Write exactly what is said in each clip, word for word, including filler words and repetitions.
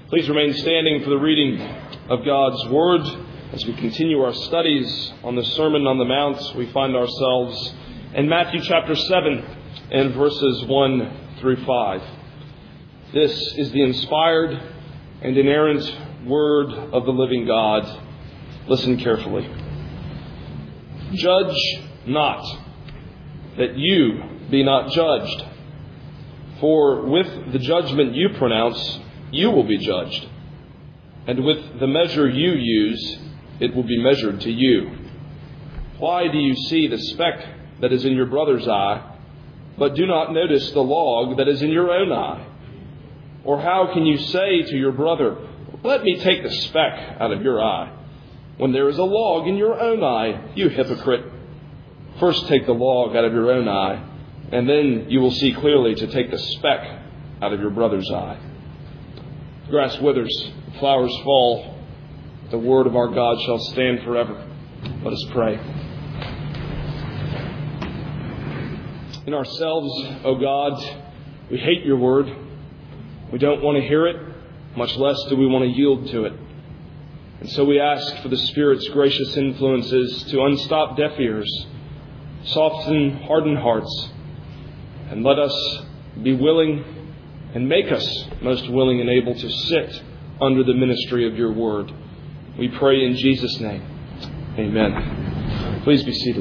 Please remain standing for the reading of God's Word. As we continue our studies on the Sermon on the Mount, we find ourselves in Matthew chapter seven and verses one through five. This is the inspired and inerrant Word of the living God. Listen carefully. Judge not, that you be not judged. For with the judgment you pronounce, you will be judged. And with the measure you use, it will be measured to you. Why do you see the speck that is in your brother's eye, but do not notice the log that is in your own eye? Or how can you say to your brother, let me take the speck out of your eye, when there is a log in your own eye, you hypocrite? First take the log out of your own eye, and then you will see clearly to take the speck out of your brother's eye. The grass withers, the flowers fall. The word of our God shall stand forever. Let us pray. In ourselves, O God, we hate your word. We don't want to hear it, much less do we want to yield to it. And so we ask for the Spirit's gracious influences to unstop deaf ears, soften hardened hearts, and let us be willing and make us most willing and able to sit under the ministry of your word. We pray in Jesus' name. Amen. Please be seated.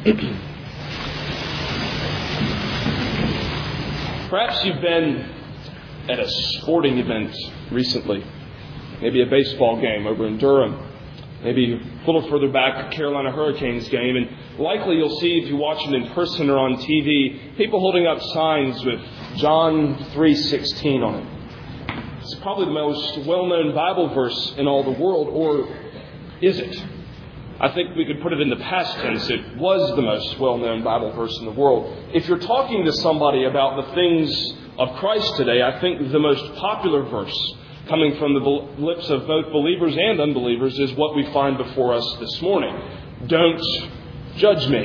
Perhaps you've been at a sporting event recently. Maybe a baseball game over in Durham. Maybe a little further back, a Carolina Hurricanes game. And likely you'll see, if you watch it in person or on T V, people holding up signs with John three sixteen on it. It's probably the most well-known Bible verse in all the world, or is it? I think we could put it in the past tense. It was the most well-known Bible verse in the world. If you're talking to somebody about the things of Christ today, I think the most popular verse coming from the lips of both believers and unbelievers is what we find before us this morning. Don't judge me,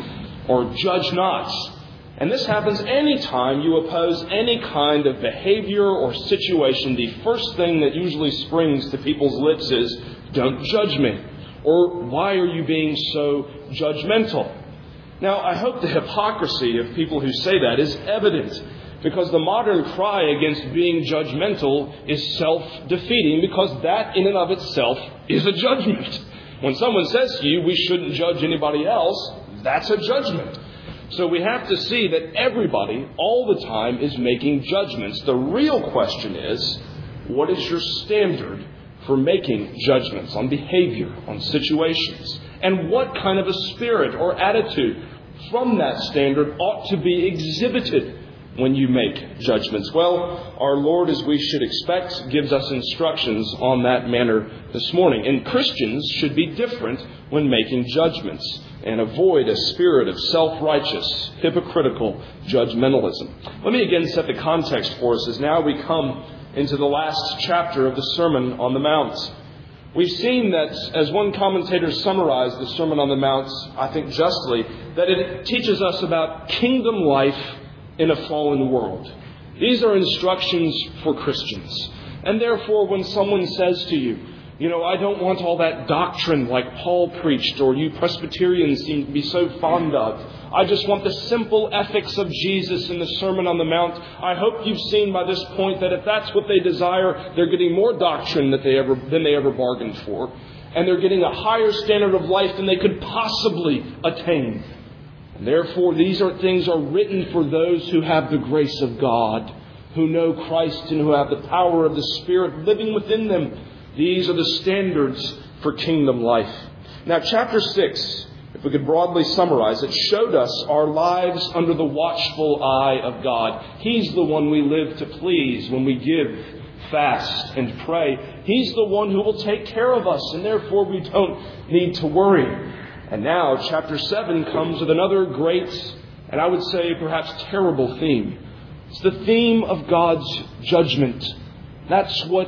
or judge not. And this happens any time you oppose any kind of behavior or situation. The first thing that usually springs to people's lips is, don't judge me, or why are you being so judgmental? Now, I hope the hypocrisy of people who say that is evident, because the modern cry against being judgmental is self-defeating, because that in and of itself is a judgment. When someone says to you, we shouldn't judge anybody else, that's a judgment. So we have to see that everybody, all the time, is making judgments. The real question is, what is your standard for making judgments on behavior, on situations? And what kind of a spirit or attitude from that standard ought to be exhibited when you make judgments? Well, our Lord, as we should expect, gives us instructions on that manner this morning. And Christians should be different when making judgments and avoid a spirit of self-righteous, hypocritical judgmentalism. Let me again set the context for us as now we come into the last chapter of the Sermon on the Mount. We've seen that, as one commentator summarized the Sermon on the Mount, I think justly, that it teaches us about kingdom life in a fallen world. These are instructions for Christians. And therefore, when someone says to you, you know, I don't want all that doctrine like Paul preached, or you Presbyterians seem to be so fond of. I just want the simple ethics of Jesus in the Sermon on the Mount. I hope you've seen by this point that if that's what they desire, they're getting more doctrine than they ever, than they ever bargained for. And they're getting a higher standard of life than they could possibly attain. And therefore, these are things are written for those who have the grace of God, who know Christ and who have the power of the Spirit living within them. These are the standards for kingdom life. Now, chapter six, if we could broadly summarize it, showed us our lives under the watchful eye of God. He's the one we live to please when we give, fast, and pray. He's the one who will take care of us, and therefore we don't need to worry. And now, chapter seven comes with another great, and I would say perhaps terrible theme. It's the theme of God's judgment. That's what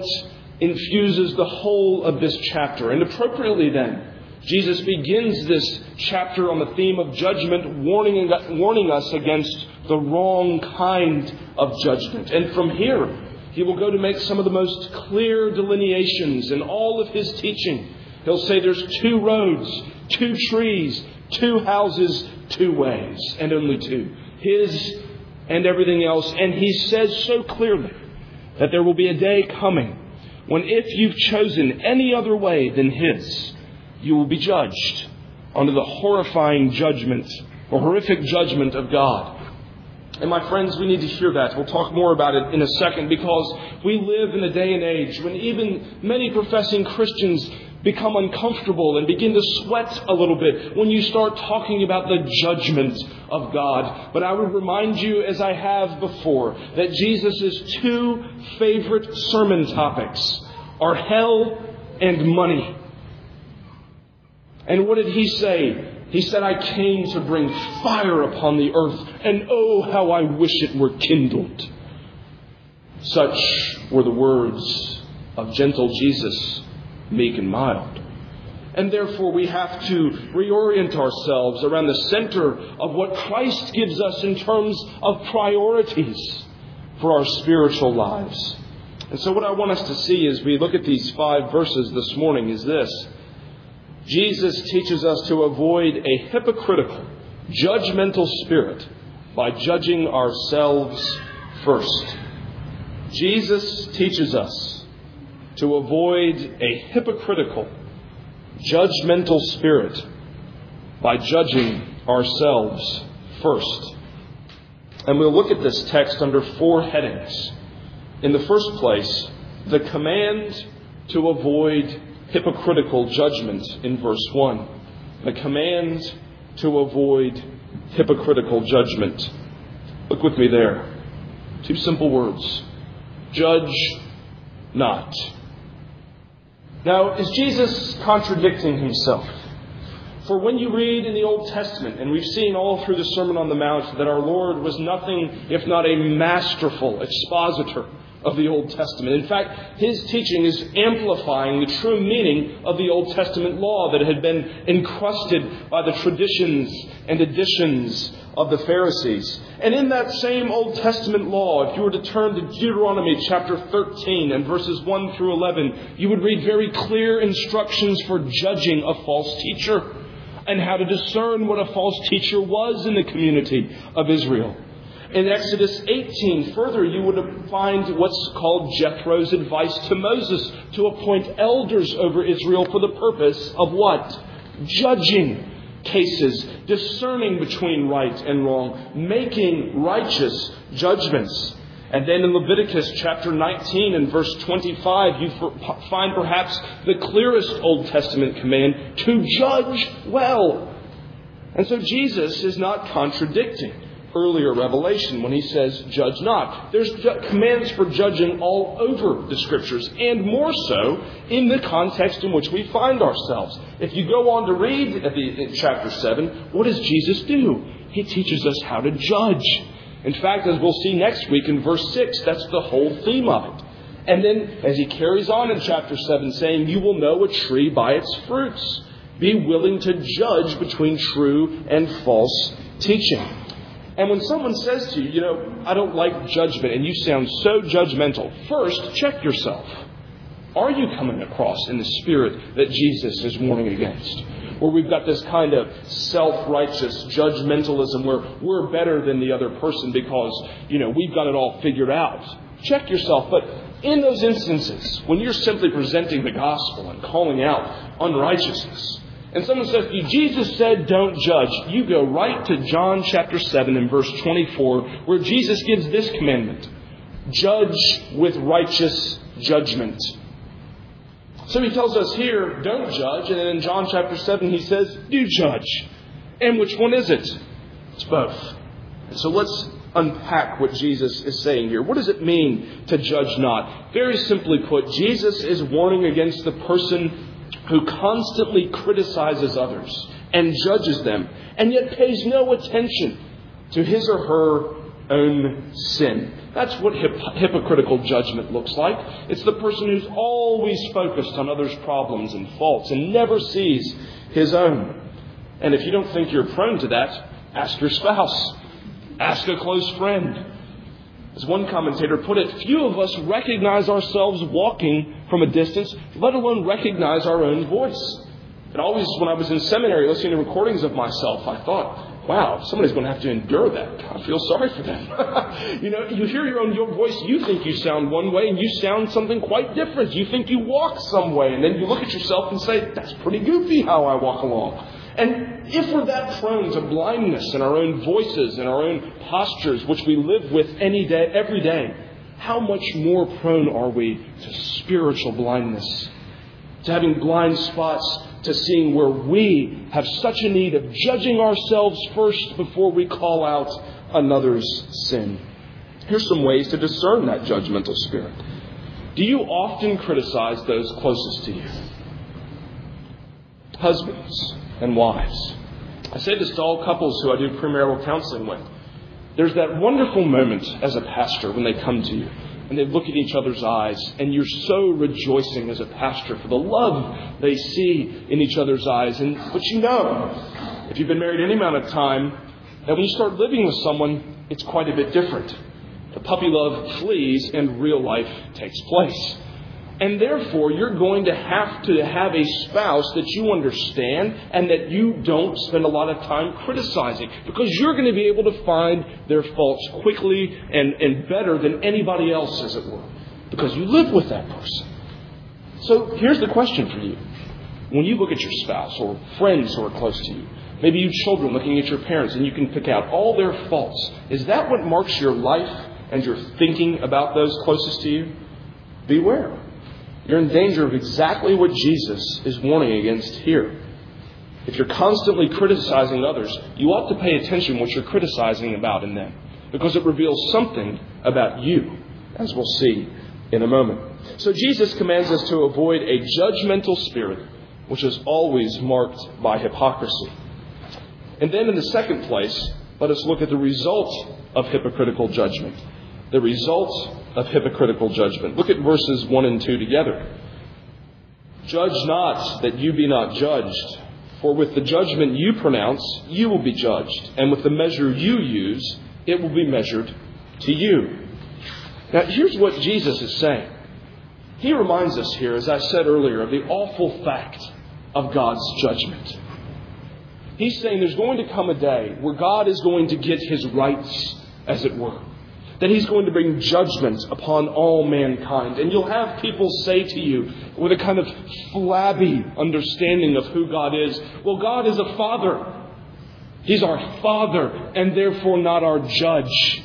infuses the whole of this chapter. And appropriately then, Jesus begins this chapter on the theme of judgment, warning, warning us against the wrong kind of judgment. And from here, He will go to make some of the most clear delineations in all of his teaching. He'll say there's two roads, two trees, two houses, two ways, and only two. His and everything else. And he says so clearly that there will be a day coming when if you've chosen any other way than his, you will be judged under the horrifying judgment or horrific judgment of God. And my friends, we need to hear that. We'll talk more about it in a second, because we live in a day and age when even many professing Christians become uncomfortable and begin to sweat a little bit when you start talking about the judgment of God. But I would remind you, as I have before, that Jesus' two favorite sermon topics are hell and money. And what did he say? He said, I came to bring fire upon the earth, and oh, how I wish it were kindled. Such were the words of gentle Jesus, meek and mild. And therefore we have to reorient ourselves around the center of what Christ gives us in terms of priorities for our spiritual lives. And so what I want us to see as we look at these five verses this morning is this. Jesus teaches us to avoid a hypocritical, judgmental spirit by judging ourselves first. Jesus teaches us to avoid a hypocritical, judgmental spirit by judging ourselves first. And we'll look at this text under four headings. In the first place, the command to avoid hypocritical judgment in verse one. The command to avoid hypocritical judgment. Look with me there. Two simple words. Judge not. Now, is Jesus contradicting himself? For when you read in the Old Testament, and we've seen all through the Sermon on the Mount that our Lord was nothing if not a masterful expositor of the Old Testament. In fact, his teaching is amplifying the true meaning of the Old Testament law that had been encrusted by the traditions and additions of the Pharisees. And in that same Old Testament law, if you were to turn to Deuteronomy chapter thirteen and verses one through eleven, you would read very clear instructions for judging a false teacher and how to discern what a false teacher was in the community of Israel. In Exodus eighteen, further, you would find what's called Jethro's advice to Moses to appoint elders over Israel for the purpose of what? Judging cases, discerning between right and wrong, making righteous judgments. And then in Leviticus chapter nineteen and verse twenty-five, you find perhaps the clearest Old Testament command to judge well. And so Jesus is not contradicting earlier revelation when he says, judge not. There's ju- commands for judging all over the Scriptures, and more so in the context in which we find ourselves. If you go on to read at the, in chapter seven, what does Jesus do? He teaches us how to judge. In fact, as we'll see next week in verse six, that's the whole theme of it. And then as he carries on in chapter seven, saying, you will know a tree by its fruits. Be willing to judge between true and false teaching. And when someone says to you, you know, I don't like judgment, and you sound so judgmental, first, check yourself. Are you coming across in the spirit that Jesus is warning against? Where we've got this kind of self-righteous judgmentalism where we're better than the other person because, you know, we've got it all figured out. Check yourself. But in those instances, when you're simply presenting the gospel and calling out unrighteousness, and someone says to you, Jesus said, don't judge. You go right to John chapter seven and verse twenty-four, where Jesus gives this commandment. Judge with righteous judgment. So he tells us here, don't judge. And then in John chapter seven, he says, do judge. And which one is it? It's both. And so let's unpack what Jesus is saying here. What does it mean to judge not? Very simply put, Jesus is warning against the person who constantly criticizes others and judges them, and yet pays no attention to his or her own sin. That's what hip- hypocritical judgment looks like. It's the person who's always focused on others' problems and faults and never sees his own. And if you don't think you're prone to that, ask your spouse. Ask a close friend. As one commentator put it, few of us recognize ourselves walking from a distance, let alone recognize our own voice. And always when I was in seminary listening to recordings of myself, I thought, wow, somebody's going to have to endure that. I feel sorry for them. you know, you hear your own your voice, you think you sound one way, and you sound something quite different. You think you walk some way, and then you look at yourself and say, that's pretty goofy how I walk along. And if we're that prone to blindness in our own voices and our own postures, which we live with any day, every day, how much more prone are we to spiritual blindness? To having blind spots, to seeing where we have such a need of judging ourselves first before we call out another's sin. Here's some ways to discern that judgmental spirit. Do you often criticize those closest to you? Husbands and wives. I say this to all couples who I do premarital counseling with. There's that wonderful moment as a pastor when they come to you and they look at each other's eyes and you're so rejoicing as a pastor for the love they see in each other's eyes. And but you know, if you've been married any amount of time, that when you start living with someone, it's quite a bit different. The puppy love flees and real life takes place. And therefore, you're going to have to have a spouse that you understand and that you don't spend a lot of time criticizing. Because you're going to be able to find their faults quickly and, and better than anybody else, as it were. Because you live with that person. So here's the question for you. When you look at your spouse or friends who are close to you, maybe you children looking at your parents and you can pick out all their faults. Is that what marks your life and your thinking about those closest to you? Beware. You're in danger of exactly what Jesus is warning against here. If you're constantly criticizing others, you ought to pay attention to what you're criticizing about in them, because it reveals something about you, as we'll see in a moment. So Jesus commands us to avoid a judgmental spirit, which is always marked by hypocrisy. And then in the second place, let us look at the result of hypocritical judgment. The result of hypocritical judgment. Look at verses one and two together. Judge not that you be not judged, for with the judgment you pronounce, you will be judged, and with the measure you use, it will be measured to you. Now, here's what Jesus is saying. He reminds us here, as I said earlier, of the awful fact of God's judgment. He's saying there's going to come a day where God is going to get his rights, as it were. That he's going to bring judgment upon all mankind. And you'll have people say to you with a kind of flabby understanding of who God is, well, God is a father. He's our father and therefore not our judge.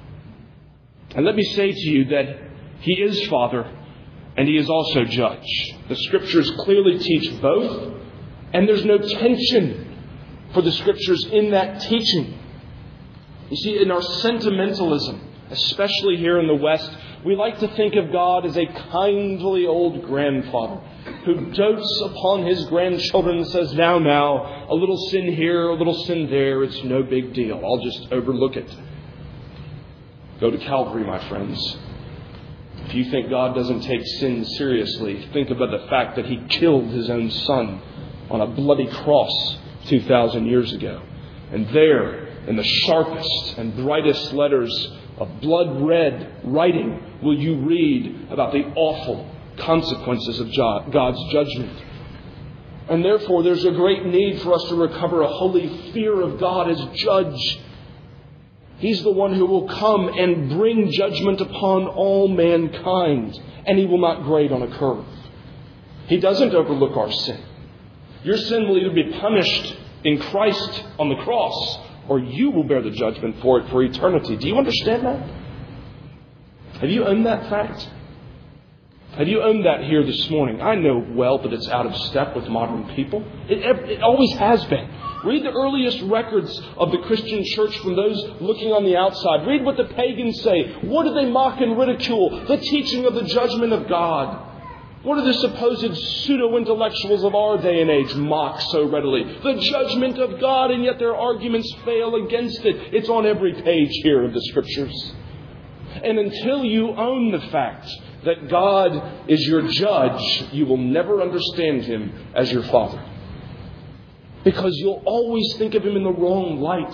And let me say to you that he is father and he is also judge. The scriptures clearly teach both, and there's no tension for the scriptures in that teaching. You see, in our sentimentalism, especially here in the West, we like to think of God as a kindly old grandfather who dotes upon his grandchildren and says, now, now, a little sin here, a little sin there, it's no big deal. I'll just overlook it. Go to Calvary, my friends. If you think God doesn't take sin seriously, think about the fact that he killed his own son on a bloody cross two thousand years ago. And there, in the sharpest and brightest letters of blood-red writing, will you read about the awful consequences of God's judgment. And therefore, there's a great need for us to recover a holy fear of God as judge. He's the one who will come and bring judgment upon all mankind, and he will not grade on a curve. He doesn't overlook our sin. Your sin will either be punished in Christ on the cross, or you will bear the judgment for it for eternity. Do you understand that? Have you owned that fact? Have you owned that here this morning? I know well that it's out of step with modern people. It, it always has been. Read the earliest records of the Christian church from those looking on the outside. Read what the pagans say. What do they mock and ridicule? The teaching of the judgment of God. What do the supposed pseudo-intellectuals of our day and age mock so readily? The judgment of God, and yet their arguments fail against it. It's on every page here of the Scriptures. And until you own the fact that God is your judge, you will never understand him as your father. Because you'll always think of him in the wrong light.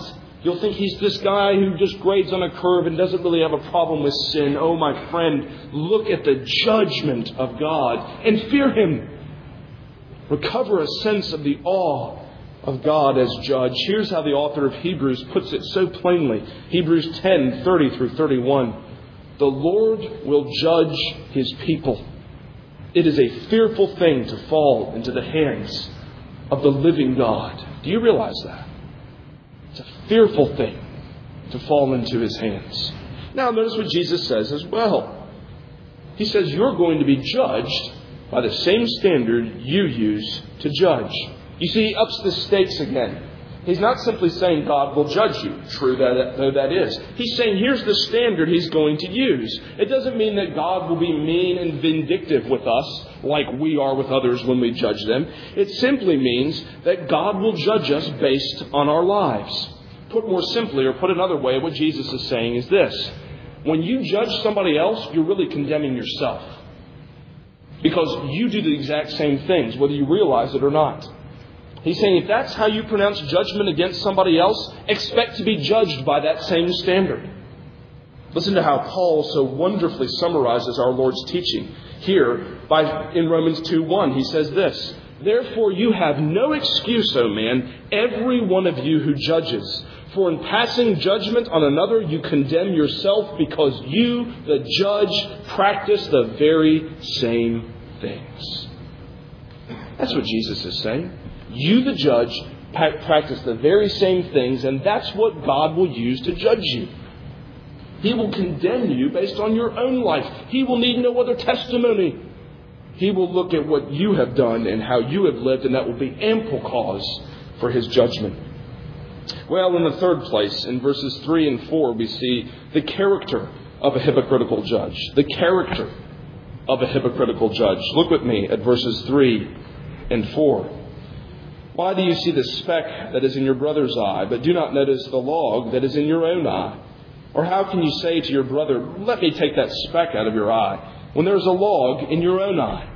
You'll think he's this guy who just grades on a curve and doesn't really have a problem with sin. Oh, my friend, look at the judgment of God and fear Him. Recover a sense of the awe of God as judge. Here's how the author of Hebrews puts it so plainly. Hebrews ten, thirty through thirty-one. The Lord will judge His people. It is a fearful thing to fall into the hands of the living God. Do you realize that? It's a fearful thing to fall into His hands. Now notice what Jesus says as well. He says you're going to be judged by the same standard you use to judge. You see, he ups the stakes again. He's not simply saying God will judge you, true that, though that is. He's saying here's the standard He's going to use. It doesn't mean that God will be mean and vindictive with us like we are with others when we judge them. It simply means that God will judge us based on our lives. Put more simply, or put another way, what Jesus is saying is this. When you judge somebody else, you're really condemning yourself. Because you do the exact same things, whether you realize it or not. He's saying if that's how you pronounce judgment against somebody else, expect to be judged by that same standard. Listen to how Paul so wonderfully summarizes our Lord's teaching. Here, by, in Romans two one, he says this, Therefore you have no excuse, O man, every one of you who judges. For in passing judgment on another, you condemn yourself because you, the judge, practice the very same things. That's what Jesus is saying. You, the judge, practice the very same things, and that's what God will use to judge you. He will condemn you based on your own life. He will need no other testimony. He will look at what you have done and how you have lived, and that will be ample cause for His judgment. Well, in the third place, in verses three and four, we see the character of a hypocritical judge. The character of a hypocritical judge. Look with me at verses three and four. Why do you see the speck that is in your brother's eye, but do not notice the log that is in your own eye? Or how can you say to your brother, let me take that speck out of your eye, when there is a log in your own eye?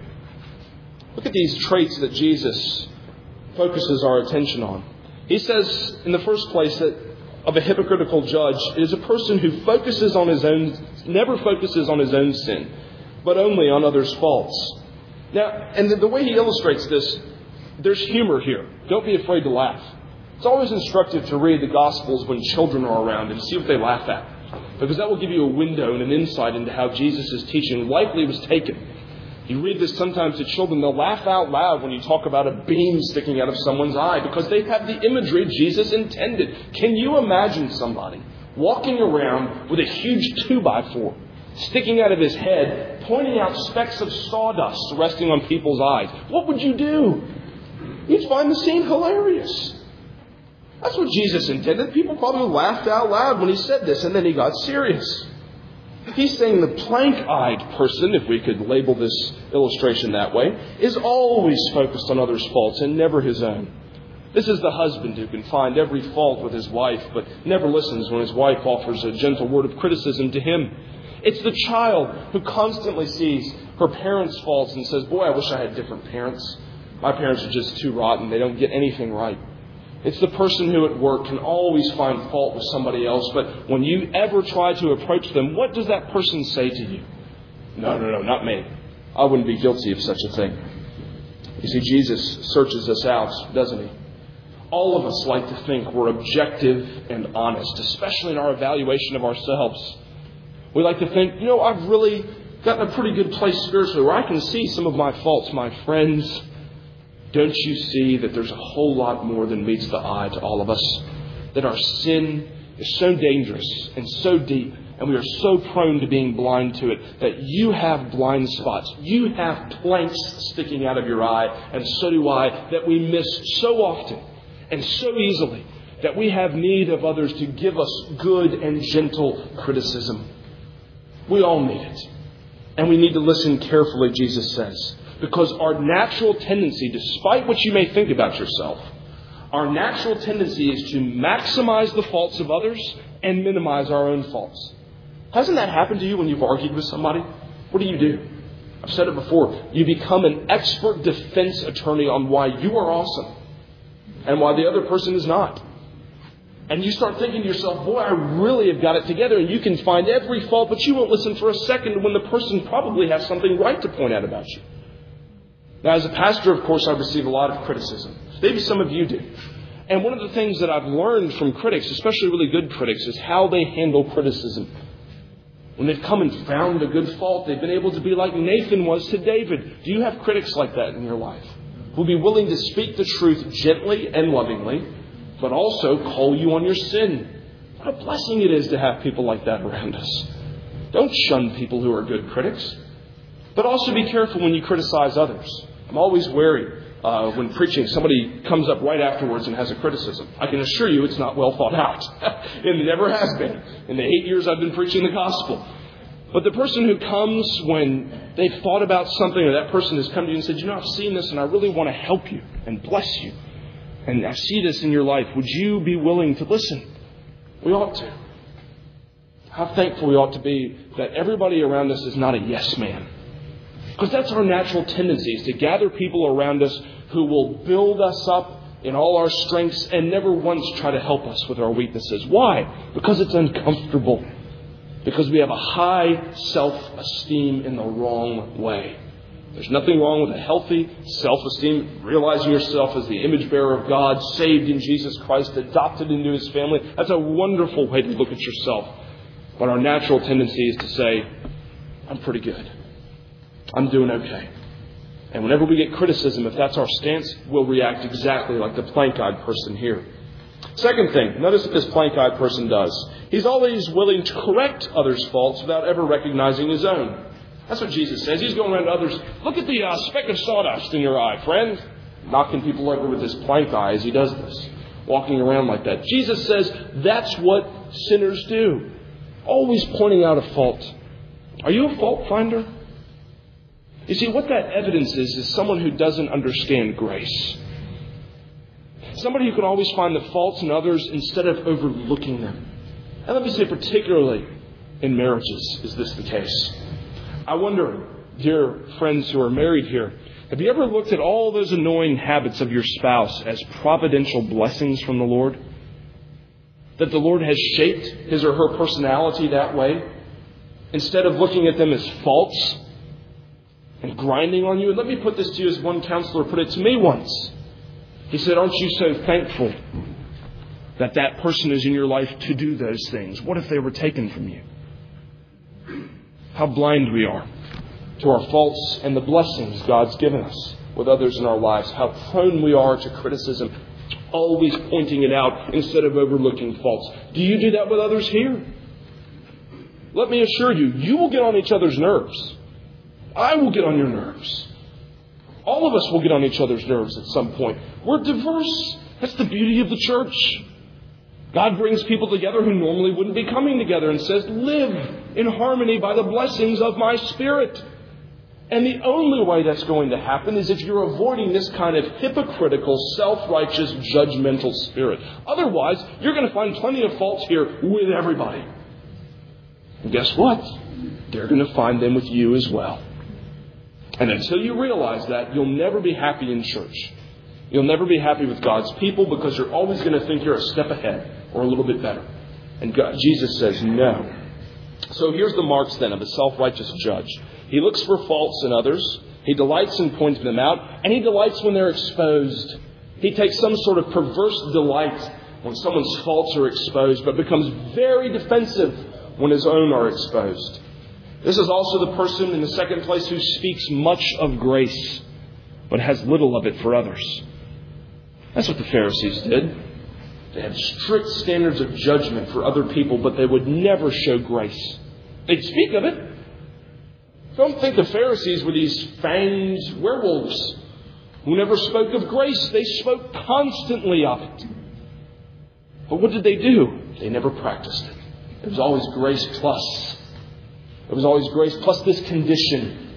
Look at these traits that Jesus focuses our attention on. He says, in the first place, that of a hypocritical judge is a person who focuses on his own, never focuses on his own sin, but only on others' faults. Now, and the, the way he illustrates this, there's humor here. Don't be afraid to laugh. It's always instructive to read the Gospels when children are around and see what they laugh at, because that will give you a window and an insight into how Jesus' teaching likely was taken. You read this sometimes to children, they'll laugh out loud when you talk about a beam sticking out of someone's eye because they have the imagery Jesus intended. Can you imagine somebody walking around with a huge two by four sticking out of his head, pointing out specks of sawdust resting on people's eyes? What would you do? You'd find the scene hilarious. That's what Jesus intended. People probably laughed out loud when He said this, and then He got serious. He's saying the plank-eyed person, if we could label this illustration that way, is always focused on others' faults and never his own. This is the husband who can find every fault with his wife, but never listens when his wife offers a gentle word of criticism to him. It's the child who constantly sees her parents' faults and says, boy, I wish I had different parents. My parents are just too rotten. They don't get anything right. It's the person who at work can always find fault with somebody else, but when you ever try to approach them, what does that person say to you? No, no, no, not me. I wouldn't be guilty of such a thing. You see, Jesus searches us out, doesn't He? All of us like to think we're objective and honest, especially in our evaluation of ourselves. We like to think, you know, I've really gotten a pretty good place spiritually where I can see some of my faults. My friends, don't you see that there's a whole lot more than meets the eye to all of us? That our sin is so dangerous and so deep, and we are so prone to being blind to it, that you have blind spots. You have planks sticking out of your eye, and so do I, that we miss so often and so easily, that we have need of others to give us good and gentle criticism. We all need it. And we need to listen carefully, Jesus says. Because our natural tendency, despite what you may think about yourself, our natural tendency is to maximize the faults of others and minimize our own faults. Hasn't that happened to you when you've argued with somebody? What do you do? I've said it before. You become an expert defense attorney on why you are awesome and why the other person is not. And you start thinking to yourself, boy, I really have got it together. And you can find every fault, but you won't listen for a second when the person probably has something right to point out about you. Now, as a pastor, of course, I receive a lot of criticism. Maybe some of you do. And one of the things that I've learned from critics, especially really good critics, is how they handle criticism. When they've come and found a good fault, they've been able to be like Nathan was to David. Do you have critics like that in your life? Who will be willing to speak the truth gently and lovingly, but also call you on your sin? What a blessing it is to have people like that around us. Don't shun people who are good critics. But also be careful when you criticize others. I'm always wary uh, when preaching, somebody comes up right afterwards and has a criticism. I can assure you it's not well thought out. And it never has been in the eight years I've been preaching the gospel. But the person who comes when they've thought about something, or that person has come to you and said, you know, I've seen this and I really want to help you and bless you. And I see this in your life. Would you be willing to listen? We ought to. How thankful we ought to be that everybody around us is not a yes man. Because that's our natural tendency, is to gather people around us who will build us up in all our strengths and never once try to help us with our weaknesses. Why? Because it's uncomfortable. Because we have a high self-esteem in the wrong way. There's nothing wrong with a healthy self-esteem, realizing yourself as the image bearer of God, saved in Jesus Christ, adopted into His family. That's a wonderful way to look at yourself. But our natural tendency is to say, I'm pretty good. I'm doing okay. And whenever we get criticism, if that's our stance, we'll react exactly like the plank-eyed person here. Second thing, notice what this plank-eyed person does. He's always willing to correct others' faults without ever recognizing his own. That's what Jesus says. He's going around to others. Look at the uh, speck of sawdust in your eye, friend. Knocking people over with his plank eye as he does this. Walking around like that. Jesus says that's what sinners do. Always pointing out a fault. Are you a fault finder? You see, what that evidence is, is someone who doesn't understand grace. Somebody who can always find the faults in others instead of overlooking them. And let me say, particularly in marriages, is this the case? I wonder, dear friends who are married here, have you ever looked at all those annoying habits of your spouse as providential blessings from the Lord? That the Lord has shaped his or her personality that way, instead of looking at them as faults and grinding on you. And let me put this to you as one counselor put it to me once. He said, aren't you so thankful that that person is in your life to do those things? What if they were taken from you? How blind we are to our faults and the blessings God's given us with others in our lives. How prone we are to criticism, always pointing it out instead of overlooking faults. Do you do that with others here? Let me assure you, you will get on each other's nerves. I will get on your nerves. All of us will get on each other's nerves at some point. We're diverse. That's the beauty of the church. God brings people together who normally wouldn't be coming together and says, live in harmony by the blessings of my Spirit. And the only way that's going to happen is if you're avoiding this kind of hypocritical, self-righteous, judgmental spirit. Otherwise, you're going to find plenty of faults here with everybody. And guess what? They're going to find them with you as well. And until you realize that, you'll never be happy in church. You'll never be happy with God's people because you're always going to think you're a step ahead or a little bit better. And God, Jesus says no. So here's the marks then of a self-righteous judge. He looks for faults in others. He delights in pointing them out. And he delights when they're exposed. He takes some sort of perverse delight when someone's faults are exposed, but becomes very defensive when his own are exposed. This is also the person in the second place who speaks much of grace, but has little of it for others. That's what the Pharisees did. They had strict standards of judgment for other people, but they would never show grace. They'd speak of it. Don't think the Pharisees were these fanged werewolves who never spoke of grace. They spoke constantly of it. But what did they do? They never practiced it. It was always grace plus. It was always grace plus this condition.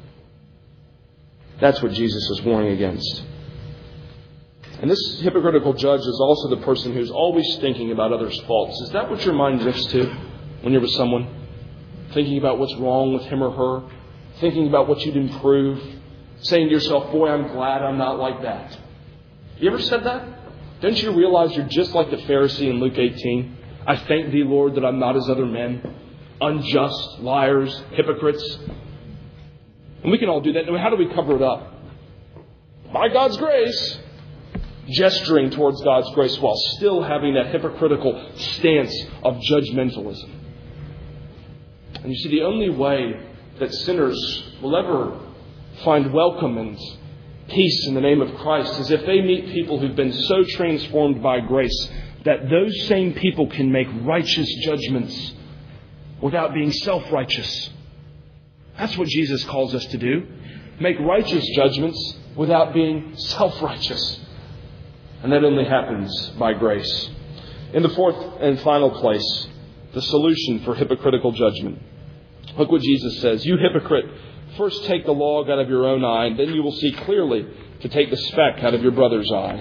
That's what Jesus is warning against. And this hypocritical judge is also the person who's always thinking about others' faults. Is that what your mind drifts to when you're with someone? Thinking about what's wrong with him or her? Thinking about what you'd improve? Saying to yourself, boy, I'm glad I'm not like that. You ever said that? Don't you realize you're just like the Pharisee in Luke eighteen? I thank thee, Lord, that I'm not as other men, unjust, liars, hypocrites. And we can all do that. How do we cover it up? By God's grace. Gesturing towards God's grace while still having that hypocritical stance of judgmentalism. And you see, the only way that sinners will ever find welcome and peace in the name of Christ is if they meet people who've been so transformed by grace that those same people can make righteous judgments without being self-righteous. That's what Jesus calls us to do. Make righteous judgments without being self-righteous. And that only happens by grace. In the fourth and final place, the solution for hypocritical judgment. Look what Jesus says. You hypocrite, first take the log out of your own eye, and then you will see clearly to take the speck out of your brother's eye.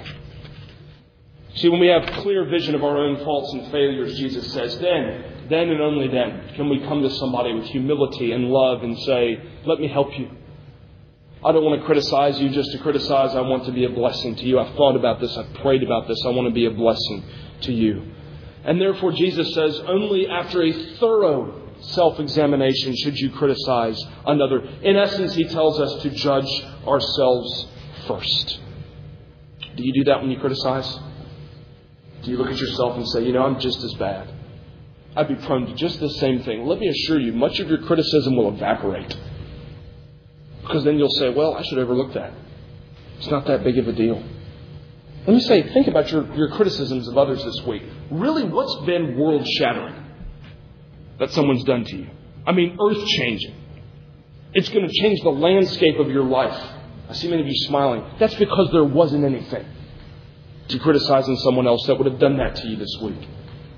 See, when we have clear vision of our own faults and failures, Jesus says, then, then and only then can we come to somebody with humility and love and say, let me help you. I don't want to criticize you just to criticize. I want to be a blessing to you. I've thought about this. I've prayed about this. I want to be a blessing to you. And therefore, Jesus says, only after a thorough self-examination should you criticize another. In essence, he tells us to judge ourselves first. Do you do that when you criticize? Do you look at yourself and say, you know, I'm just as bad? I'd be prone to just the same thing. Let me assure you, much of your criticism will evaporate. Because then you'll say, well, I should overlook that. It's not that big of a deal. Let me say, think about your, your criticisms of others this week. Really, what's been world-shattering that someone's done to you? I mean, earth-changing. It's going to change the landscape of your life. I see many of you smiling. That's because there wasn't anything to criticizing someone else that would have done that to you this week.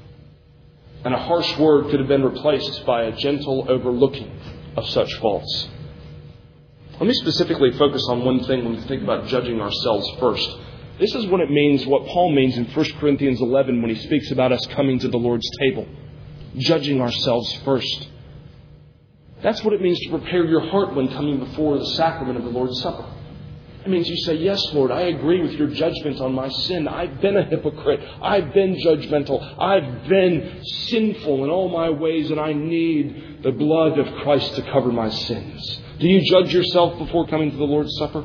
And a harsh word could have been replaced by a gentle overlooking of such faults. Let me specifically focus on one thing when we think about judging ourselves first. This is what it means, what Paul means in First Corinthians eleven when he speaks about us coming to the Lord's table. Judging ourselves first. That's what it means to prepare your heart when coming before the sacrament of the Lord's Supper. It means you say, yes, Lord, I agree with your judgment on my sin. I've been a hypocrite. I've been judgmental. I've been sinful in all my ways, and I need the blood of Christ to cover my sins. Do you judge yourself before coming to the Lord's Supper?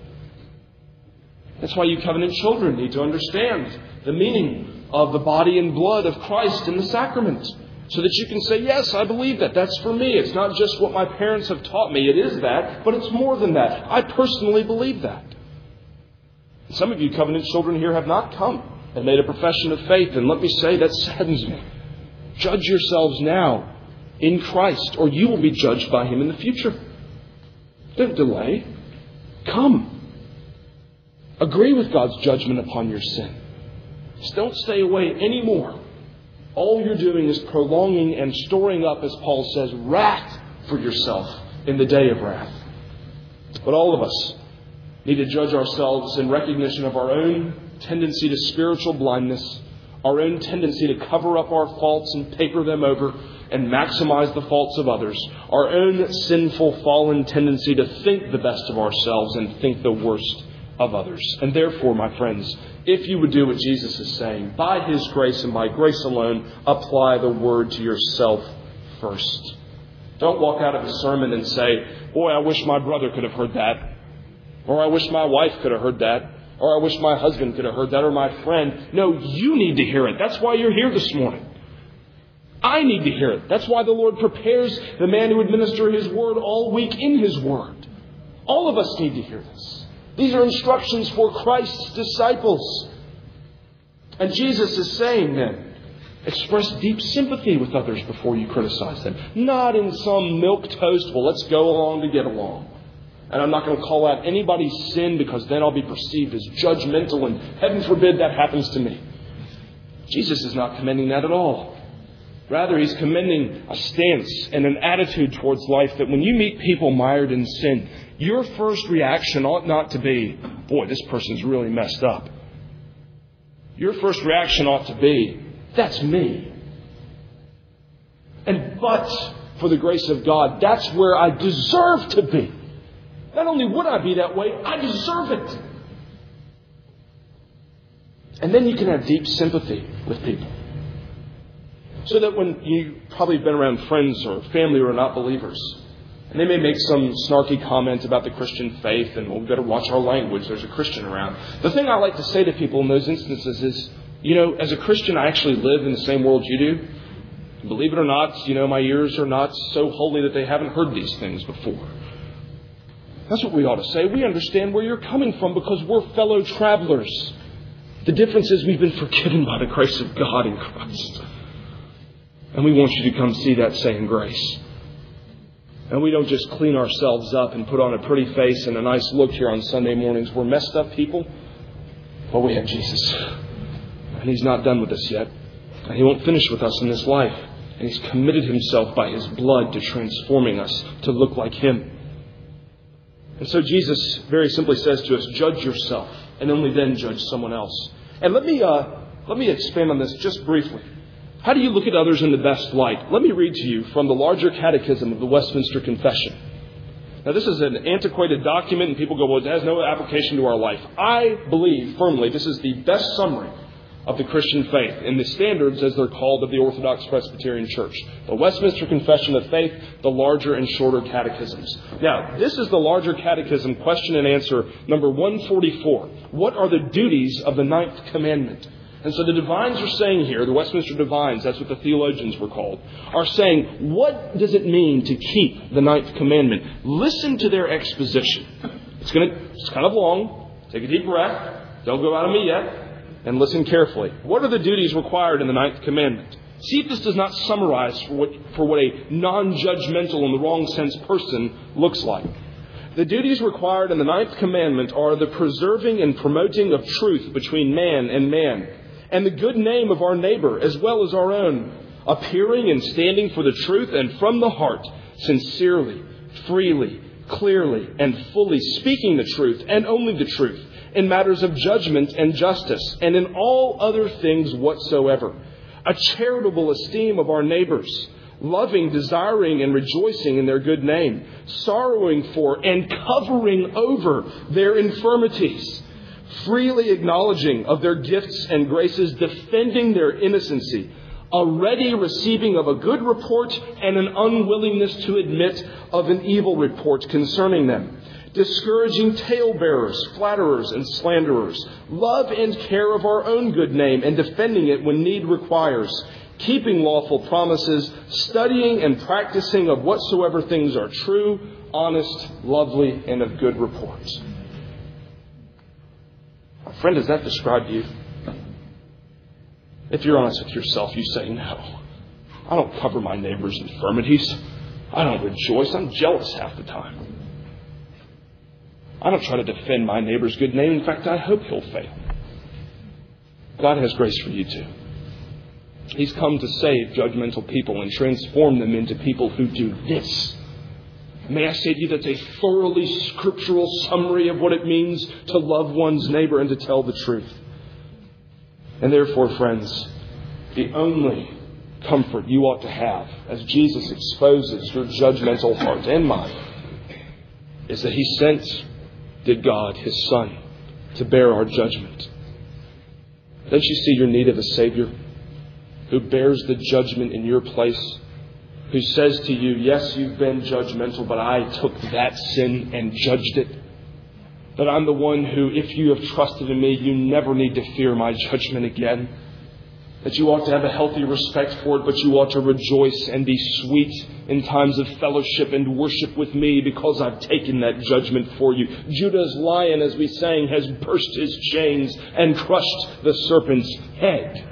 That's why you covenant children need to understand the meaning of the body and blood of Christ in the sacrament. So that you can say, yes, I believe that. That's for me. It's not just what my parents have taught me. It is that, but it's more than that. I personally believe that. And some of you covenant children here have not come and made a profession of faith. And let me say, that saddens me. Judge yourselves now in Christ, or you will be judged by Him in the future. Don't delay. Come. Agree with God's judgment upon your sin. Just don't stay away anymore. All you're doing is prolonging and storing up, as Paul says, wrath for yourself in the day of wrath. But all of us need to judge ourselves in recognition of our own tendency to spiritual blindness, our own tendency to cover up our faults and paper them over and maximize the faults of others, our own sinful, fallen tendency to think the best of ourselves and think the worst of others. And therefore, my friends, if you would do what Jesus is saying, by His grace and by grace alone, apply the word to yourself first. Don't walk out of a sermon and say, boy, I wish my brother could have heard that. Or I wish my wife could have heard that. Or I wish my husband could have heard that. Or my friend. No, you need to hear it. That's why you're here this morning. I need to hear it. That's why the Lord prepares the man to administer His word all week in His word. All of us need to hear this. These are instructions for Christ's disciples. And Jesus is saying then, express deep sympathy with others before you criticize them. Not in some milquetoast, well, let's go along to get along. And I'm not going to call out anybody's sin because then I'll be perceived as judgmental, and heaven forbid that happens to me. Jesus is not commending that at all. Rather, He's commending a stance and an attitude towards life that when you meet people mired in sin, your first reaction ought not to be, boy, this person's really messed up. Your first reaction ought to be, that's me. And but for the grace of God, that's where I deserve to be. Not only would I be that way, I deserve it. And then you can have deep sympathy with people. So that when you've probably been around friends or family who are not believers, and they may make some snarky comment about the Christian faith, and well, we better watch our language, there's a Christian around. The thing I like to say to people in those instances is, you know, as a Christian, I actually live in the same world you do. Believe it or not, you know, my ears are not so holy that they haven't heard these things before. That's what we ought to say. We understand where you're coming from because we're fellow travelers. The difference is we've been forgiven by the grace of God in Christ. And we want you to come see that saying grace. And we don't just clean ourselves up and put on a pretty face and a nice look here on Sunday mornings. We're messed up people. But we have Jesus. And He's not done with us yet. And He won't finish with us in this life. And He's committed Himself by His blood to transforming us to look like Him. And so Jesus very simply says to us, judge yourself and only then judge someone else. And let me uh, let me expand on this just briefly. How do you look at others in the best light? Let me read to you from the larger catechism of the Westminster Confession. Now, this is an antiquated document, and people go, well, it has no application to our life. I believe firmly this is the best summary of the Christian faith in the standards, as they're called, of the Orthodox Presbyterian Church. The Westminster Confession of Faith, the larger and shorter catechisms. Now, this is the larger catechism, question and answer, number one forty-four. What are the duties of the ninth commandment? And so the divines are saying here, the Westminster divines, that's what the theologians were called, are saying, what does it mean to keep the ninth commandment? Listen to their exposition. It's going to, it's kind of long. Take a deep breath. Don't go out of me yet. And listen carefully. What are the duties required in the ninth commandment? See if this does not summarize for what, for what a non-judgmental, in the wrong sense, person looks like. The duties required in the ninth commandment are the preserving and promoting of truth between man and man, and the good name of our neighbor as well as our own, appearing and standing for the truth and from the heart, sincerely, freely, clearly, and fully speaking the truth and only the truth in matters of judgment and justice, and in all other things whatsoever. A charitable esteem of our neighbors, loving, desiring, and rejoicing in their good name, sorrowing for and covering over their infirmities, freely acknowledging of their gifts and graces, defending their innocency, a ready receiving of a good report and an unwillingness to admit of an evil report concerning them, discouraging talebearers, flatterers, and slanderers, love and care of our own good name and defending it when need requires, keeping lawful promises, studying and practicing of whatsoever things are true, honest, lovely, and of good report. Friend, does that describe you? If you're honest with yourself, you say, no, I don't cover my neighbor's infirmities. I don't rejoice. I'm jealous half the time. I don't try to defend my neighbor's good name. In fact, I hope he'll fail. God has grace for you too. He's come to save judgmental people and transform them into people who do this. May I say to you, that's a thoroughly scriptural summary of what it means to love one's neighbor and to tell the truth. And therefore, friends, the only comfort you ought to have as Jesus exposes your judgmental heart and mind is that He sent, did God, His Son, to bear our judgment. Don't you see your need of a Savior who bears the judgment in your place? Who says to you, yes, you've been judgmental, but I took that sin and judged it. That I'm the one who, if you have trusted in me, you never need to fear my judgment again. That you ought to have a healthy respect for it, but you ought to rejoice and be sweet in times of fellowship and worship with me because I've taken that judgment for you. Judah's lion, as we sang, has burst his chains and crushed the serpent's head.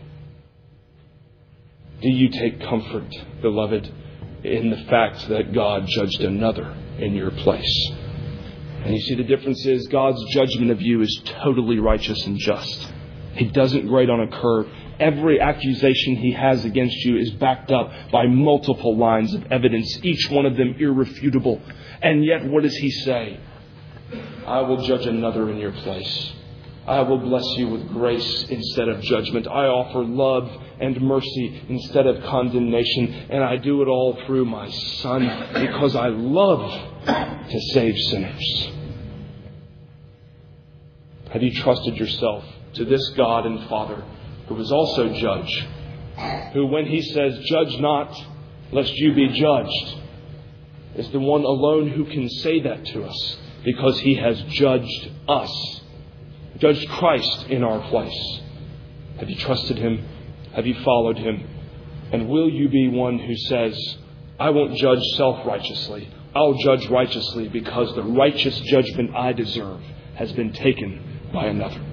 Do you take comfort, beloved, in the fact that God judged another in your place? And you see, the difference is God's judgment of you is totally righteous and just. He doesn't grade on a curve. Every accusation He has against you is backed up by multiple lines of evidence, each one of them irrefutable. And yet, what does He say? I will judge another in your place. I will bless you with grace instead of judgment. I offer love and mercy instead of condemnation. And I do it all through my Son because I love to save sinners. Have you trusted yourself to this God and Father, who is also judge, who when he says, "Judge not, lest you be judged," is the one alone who can say that to us, because he has judged us, judged Christ in our place. Have you trusted him? Have you followed him? And will you be one who says, "I won't judge self-righteously. I'll judge righteously because the righteous judgment I deserve has been taken by another"?